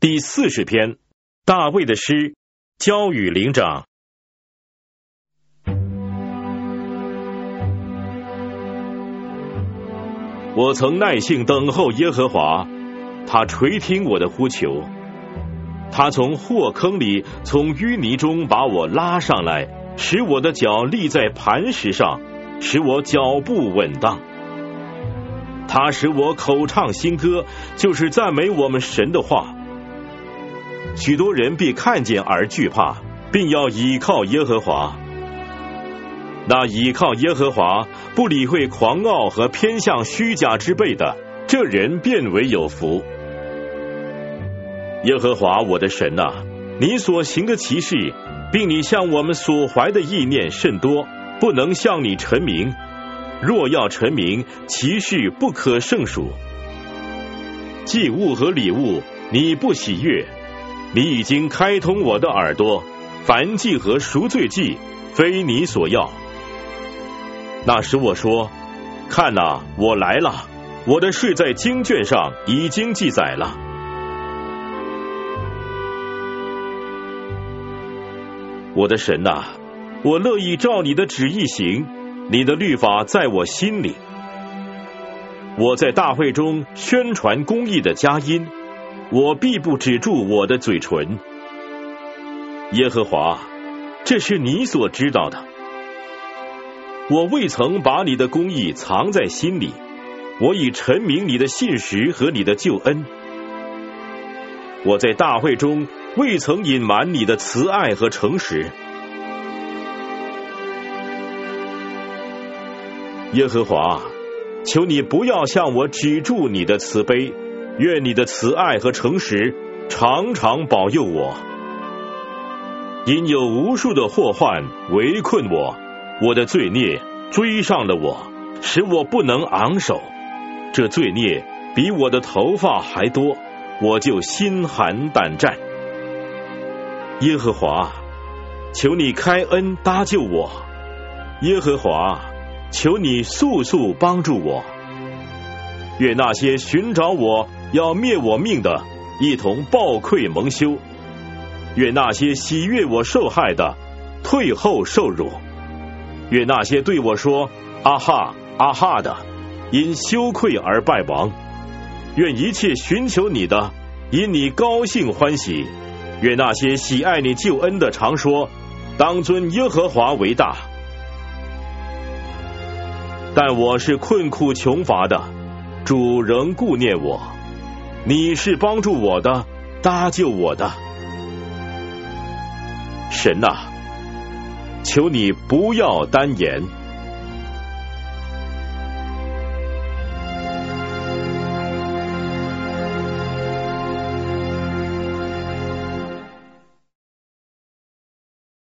第40篇，大卫的诗，交与灵长。我曾耐性等候耶和华，他垂听我的呼求。他从祸坑里，从淤泥中把我拉上来，使我的脚立在磐石上，使我脚步稳当。他使我口唱新歌，就是赞美我们神的话。许多人必看见而惧怕，并要倚靠耶和华。那倚靠耶和华，不理会狂傲和偏向虚假之辈的，这人便为有福。耶和华我的神啊，你所行的奇事，并你向我们所怀的意念甚多，不能向你陈明。若要陈明，其事不可胜数。祭物和礼物，你不喜悦。你已经开通我的耳朵，燔祭和赎罪祭，非你所要。那时我说：看哪，我来了，我的事在经卷上已经记载了。我的神啊，我乐意照你的旨意行，你的律法在我心里。我在大会中宣传公义的佳音，我必不止住我的嘴唇。耶和华，这是你所知道的。我未曾把你的公义藏在心里，我已陈明你的信实和你的救恩。我在大会中未曾隐瞒你的慈爱和诚实。耶和华，求你不要向我止住你的慈悲，愿你的慈爱和诚实常常保佑我。因有无数的祸患围困我，我的罪孽追上了我，使我不能昂首。这罪孽比我的头发还多，我就心寒胆战。耶和华，求你开恩搭救我。耶和华，求你速速帮助我。愿那些寻找我要灭我命的，一同抱愧蒙羞；愿那些喜悦我受害的，退后受辱；愿那些对我说阿哈阿哈的，因羞愧而败亡；愿一切寻求你的，因你高兴欢喜；愿那些喜爱你救恩的常说，当尊耶和华为大。但我是困苦穷乏的，主仍顾念我，你是帮助我的，搭救我的。神啊，求你不要单言。